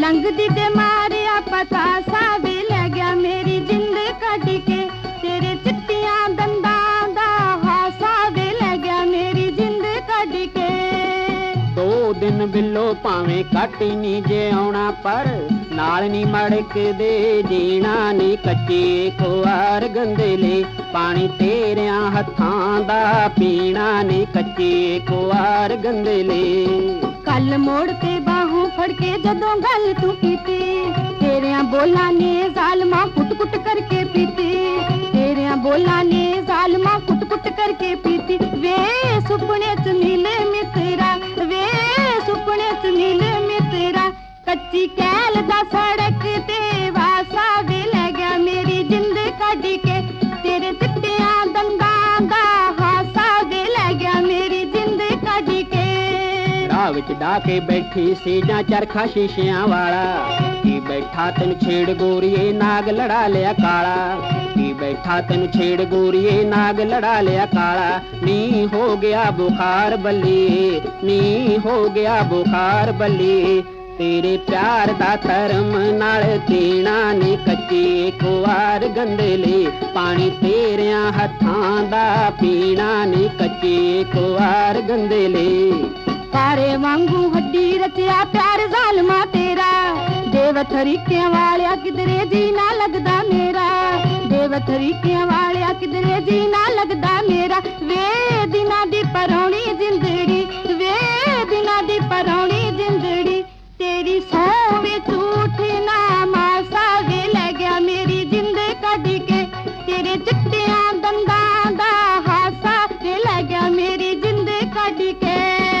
ਲੰਘਦੀ ਤੇ ਮਾਰਿਆ ਪਤਾਸਾ ਵੇ ਲੈ ਗਿਆ ਮੇਰੀ ਜਿੰਦ ਕੱਢ ਕੇ, ਤੇਰੇ ਚਿੱਟੀਆਂ ਦੰਦਾਂ ਦਾ ਹਾਸਾ ਵੇ ਲੈ ਗਿਆ ਮੇਰੀ ਜਿੰਦ ਕੱਢ ਕੇ। 2 ਦਿਨ ਬਿੱਲੋ ਭਾਵੇਂ ਕੱਟ ਨੀ ਜੇ ਆਉਣਾ, ਪਰ ਨਾਲ ਨੀ ਮੜਕਦੇ ਜੀਣਾ ਨੀ ਕੱਚੇ ਕੁਆਰ ਗੰਦਲੇ, ਪਾਣੀ ਤੇਰਿਆਂ ਹੱਥਾਂ ਦਾ ਪੀਣਾ ਨੀ ਕੱਚੇ ਕੁਆਰ ਗੰਦਲੇ। ਕੱਲ ਮੋੜ ਤੇ ਬਾਹੋਂ ਫੜ ਕੇ ਜਦੋਂ ਗੱਲ ਤੂੰ ਕੀਤੀ, ਤੇਰਿਆਂ ਬੋਲਾਂ ਨੇ ਜ਼ਾਲਮਾਂ ਕੁੱਟ-ਕੁੱਟ ਕਰਕੇ ਪੀਤੀ, ਤੇਰਿਆਂ ਬੋਲਾਂ ਨੇ ਜ਼ਾਲਮਾਂ ਕੁੱਟ-ਕੁੱਟ ਕਰਕੇ ਪੀਤੀ। ਵੇ ਸੁਪਨੇ ਚ ਮਿਲੇ ਮਿੱਤਰਾ, ਵੇ ਸੁਪਨੇ ਚ ਮਿਲੇ ਮਿੱਤਰਾ, ਕੱਚੀ ਕੈਲ ਦਾ ਸੜਕ ਤੇ ਵਾਸਾ ਵੇ ਲੈ ਗਿਆ ਮੇਰੀ ਜਿੰਦ ਕੱਢ ਕੇ, ਤੇਰੇ ਚਿੱਟਿਆਂ ਦੰਦਾਂ ਦਾ ਹਾਸਾ ਵੇ ਲੈ ਗਿਆ ਮੇਰੀ ਜਿੰਦ ਕੱਢ ਕੇ। ਰਾਹ ਵਿੱਚ ਡਾ ਕੇ ਬੈਠੀ ਸੀ ਜਾਂ ਚਰਖਾ ਸ਼ੀਸ਼ਿਆਂ ਵਾਲਾ, ਕੀ ਬੈਠਾ ਤੈਨੂੰ ਛੇੜ ਗੋਰੀਏ ਨਾਗ ਲੜਾ ਲਿਆ ਕਾਲਾ, ਕੀ ਬੈਠਾ ਤੈਨੂੰ ਛੇੜ ਗੋਰੀਏ ਨਾਗ ਲੜਾ ਲਿਆ ਕਾਲਾ। ਨੀ ਹੋ ਗਿਆ ਬੁਖਾਰ ਬੱਲੀ, ਨੀ ਹੋ ਗਿਆ ਬੁਖਾਰ ਬੱਲੀ, ਤੇਰੇ ਪਿਆਰ ਦਾ ਧਰਮ ਨਾਲ ਪੀਣਾ ਨੀ ਕੱਚੇ ਕੁਆਰ ਗੰਦਲੇ, ਪਾਣੀ ਤੇਰਿਆਂ ਹੱਥਾਂ ਦਾ ਪੀਣਾ ਨੀ ਕੱਚੇ ਕੁਆਰ ਗੰਦਲੇ। ਤਾਰੇ ਵਾਂਗੂ ਹੱਡੀ ਰਚਿਆ ਪਿਆਰ ਜ਼ਾਲਮਾ ਤੇਰਾ, ਦੇਵ ਤਰੀਕਿਆਂ ਵਾਲਿਆ ਕਿਧਰੇ ਜੀ ਨਾ ਲੱਗਦਾ ਮੇਰਾ, ਦੇਵ ਤਰੀਕਿਆਂ ਵਾਲਿਆ ਕਿਧਰੇ ਜੀ ਨਾ ਲੱਗਦਾ ਮੇਰਾ। ਵੇ ਦਿਨਾਂ ਦੀ ਪਰੌਣੀ ਜਿੰਦੜੀ, ਵੇ ਦਿਨਾਂ ਦੀ ਪਰੌਣੀ ਜਿੰਦੜੀ, ਤੇਰੀ ਸੌਂ ਵੇ ਝੂਠ ਨਾ ਮਾਸਾ ਵੇ ਲੈ ਗਿਆ ਮੇਰੀ ਜਿੰਦ ਕੱਢ ਕੇ, ਤੇਰੇ ਚਿੱਟਿਆਂ ਦੰਦਾਂ ਦਾ ਹਾਸਾ ਵੇ ਲੈ ਗਿਆ ਮੇਰੀ ਜਿੰਦ ਕੱਢ ਕੇ।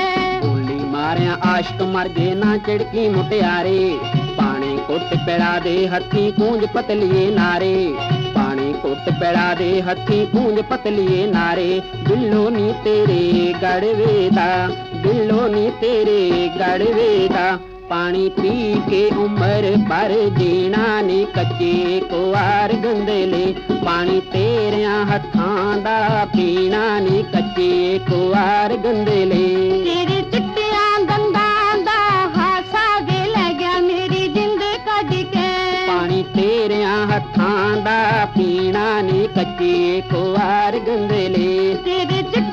ਗੋਲੀ ਮਾਰਿਆ ਆਸ਼ਕ ਮਰ ਜੇ ਨਾ ਝਿੜਕੀ ਮੁਟਿਆਰੇ, ਪਾਣੀ ਕੁੱਟ ਪਿੜਾ ਦੇ ਹੱਥੀਂ ਕੂੰਜ ਪਤਲੀਏ ਨਾਰੇ, ਪਾਣੀ ਕੁੱਟ ਪਿੜਾ ਦੇ ਹੱਥੀਂ ਕੂੰਜ ਪਤਲੀਏ ਨਾਰੇ। ਬਿੱਲੋ ਨੀ ਤੇਰੇ ਗੜਵੇ ਦਾ, ਬਿੱਲੋ ਨੀ ਤੇਰੇ ਗੜਵੇ ਦਾ, ਪਾਣੀ ਪੀ ਕੇ ਉਮਰ ਭਰ ਜੀਣਾ ਨੀ ਕੱਚੇ ਕੁਆਰ ਗੰਦਲੇ, ਪਾਣੀ ਤੇਰਿਆਂ ਹੱਥਾਂ ਦਾ ਪੀਣਾ ਨੀ ਕੱਚੇ ਕੁਆਰ ਗੰਦਲੇ। ਤੇਰੇ ਚਿੱਟਿਆਂ ਦੰਦਾਂ ਦਾ ਹਾਸਾ ਵੇ ਲੈ ਗਿਆ ਮੇਰੀ ਜਿੰਦ ਕੱਢ ਕੇ, ਪਾਣੀ ਤੇਰਿਆਂ ਹੱਥਾਂ ਦਾ ਪੀਣਾ ਨੀ ਕੱਚੇ ਕੁਆਰ ਗੰਦਲੇ। ਤੇਰੇ